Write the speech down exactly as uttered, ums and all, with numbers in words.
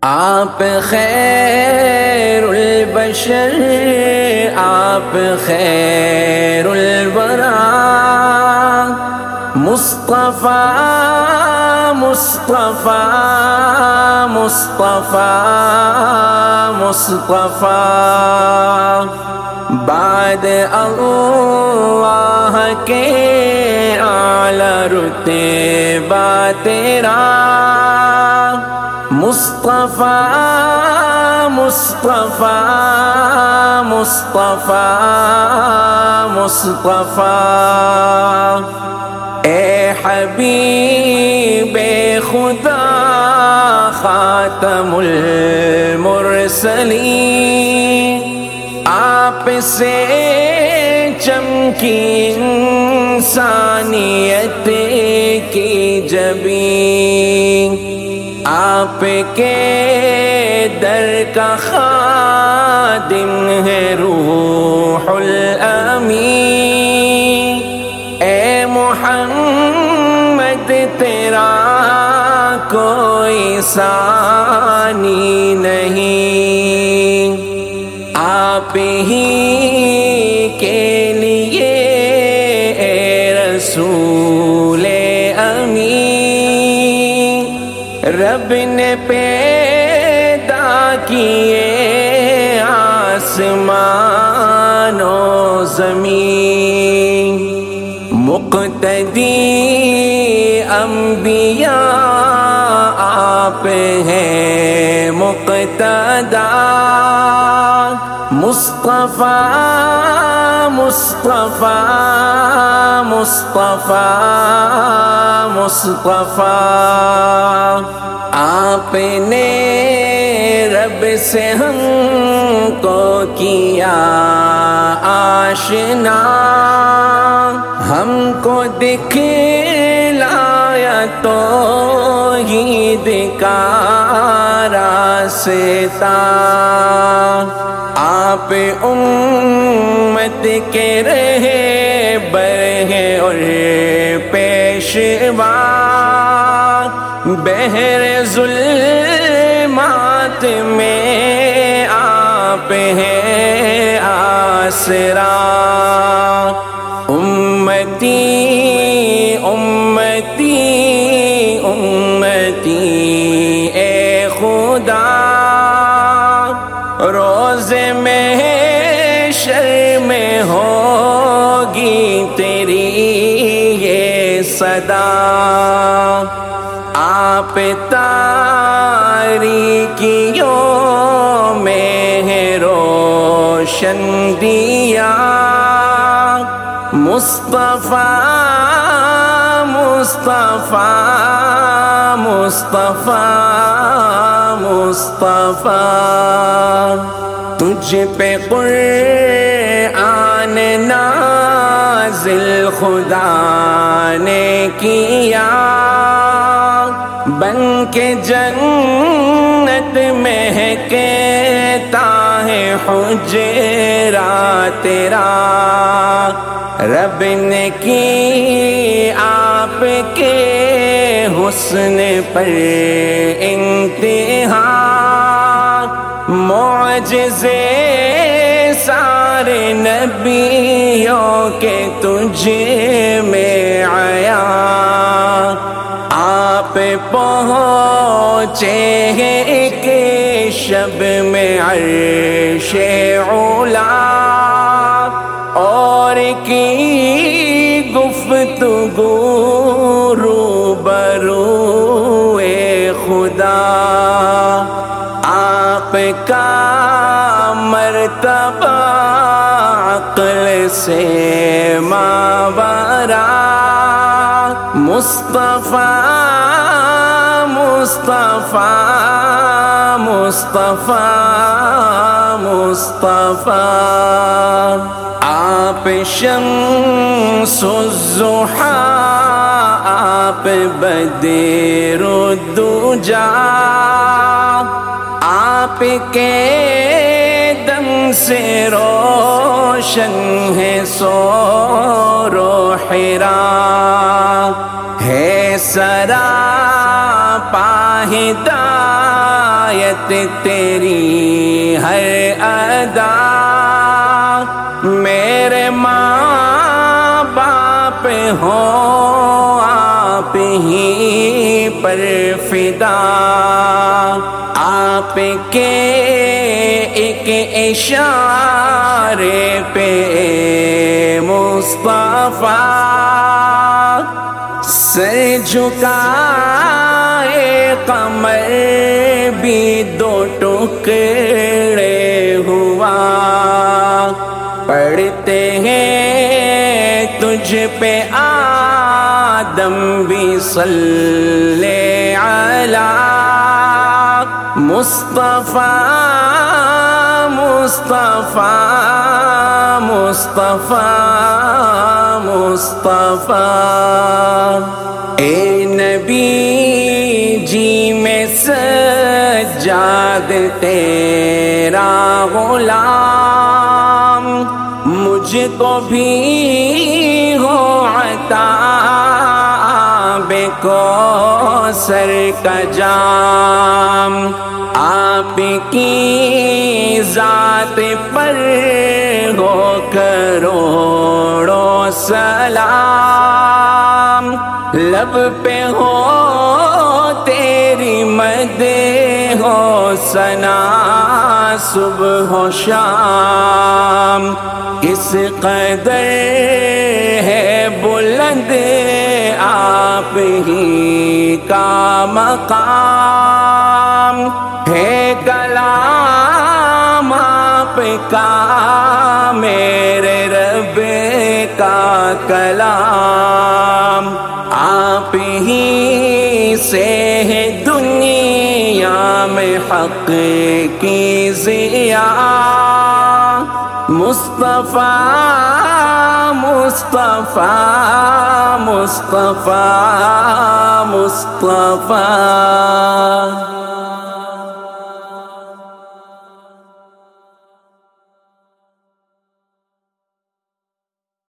آپ خیر البشر، آپ خیر الورا، مصطفیٰ مصطفیٰ مصطفیٰ مصطفیٰ، بعد اللہ کے اعلی رتبہ تیرا، مصطفیٰ مصطفیٰ مصطفیٰ مصطفیٰ، اے حبیب خدا خاتم المرسلین، آپ سے چمکی انسانیت کی جبین، آپ کے در کا خادم ہے روح الامین، اے محمد تیرا کوئی ثانی نہیں، آپ ہی کے لیے اے رسول امین، رب نے پیدا کیے آسمان و زمین، مقتدی انبیاء آپ ہیں مقتدا، مصطفیٰ مصطفیٰ مصطفیٰ مصطفیٰ، آپ نے رب سے ہم کو کیا آشنا، ہم کو دکھلایا توحید کا راستہ، آپ امت کے رہبر ہیں اور پیشوا، بحر ظلمات میں آپ ہیں آسرا، امتی امتی امتی اے خدا، روز محشر میں ہوگی تیری یہ صدا، آپ تاریکیوں میں ہے روشن دیا، مصطفیٰ مصطفیٰ مصطفیٰ مصطفیٰ، تجھ پہ قرآن نازل خدا نے کیا، بن کے جنت مہکتا ہے حجرا تیرا، رب نے کی آپ کے حسن پر انتہا، معجزے سارے نبیوں کے تجھ میں آیا، آپ پہنچے ہیں ایک شب میں عرش اولا، اور کی گفتگو روبرو اے خدا، آپ کا مرتبہ عقل سے ماورا، مصطفیٰ مصطفیٰ مصطفیٰ مصطفیٰ، آپ شمس الضحیٰ، آپ بدر الدجا، آپ کے دم سے روشن ہے سور و حرا، ہے سراپا ہدایت آیت تیری ہر ادا، میرے ماں باپ ہو آپ ہی پر فدا، آپ کے ایک اشارے پہ مصطفیٰ سر جھکائے قمر بھی دو ٹکڑے ہوا، پڑھتے ہیں تجھ پہ آدم بھی صلی علی مصطفیٰ مصطفیٰ مصطفیٰ مصطفیٰ۔ اے نبی جی میں سجاد تیرا غلام، مجھ کو بھی ہو عطا بے کوثر کا جام، آپ کی ذات پر ہو کروڑوں سلام، لب پہ ہو تیری مدح ہو ثنا صبح و شام، کس قدر ہے بلند آپ ہی کا مقام، ہے کلام آپ کا میرے رب کا کلام، آپ ہی سے ہے دنیا میں حق کی ضیا، مصطفیٰ مصطفیٰ مصطفیٰ مصطفیٰ۔